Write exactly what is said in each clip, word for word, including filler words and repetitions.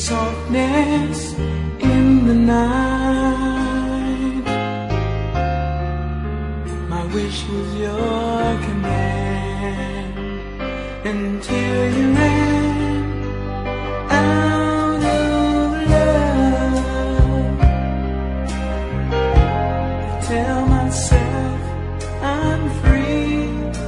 softness in the night. My wish was your command until you ran out of love. I tell myself I'm free,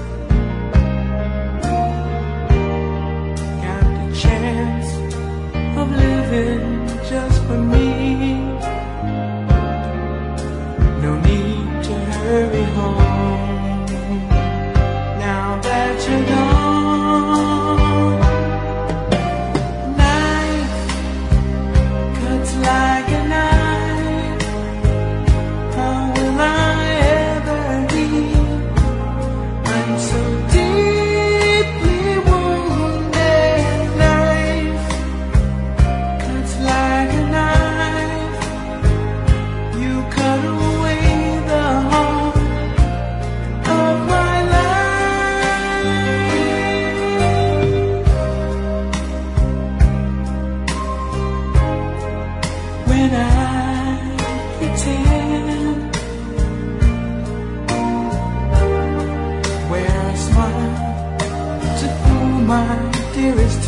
got the chance of living just for me. No need to hurry home now that you're gone. Life cuts like a knife. How will I ever heal? I'm so deeply wounded. Life cuts like a knife. You cut away the heart of my life. When I pretend, wear a smile to fool my dearest